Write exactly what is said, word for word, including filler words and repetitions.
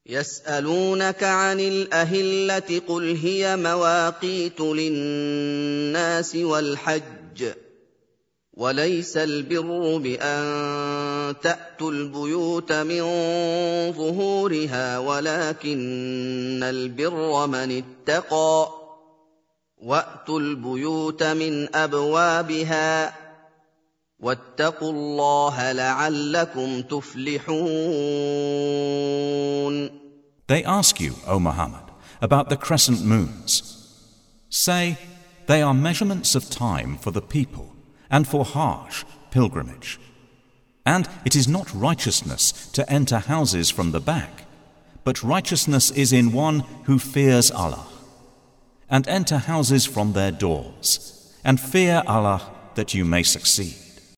يسألونك عن الأهلة قل هي مواقيت للناس والحج وليس البر بأن تأتوا البيوت من ظهورها ولكن البر من اتقى وأتوا البيوت من أبوابها واتقوا الله لعلكم تفلحون. They ask you, O Muhammad, about the crescent moons. Say, they are measurements of time for the people and for Hajj, pilgrimage. And it is not righteousness to enter houses from the back, but righteousness is in one who fears Allah. And enter houses from their doors, and fear Allah that you may succeed.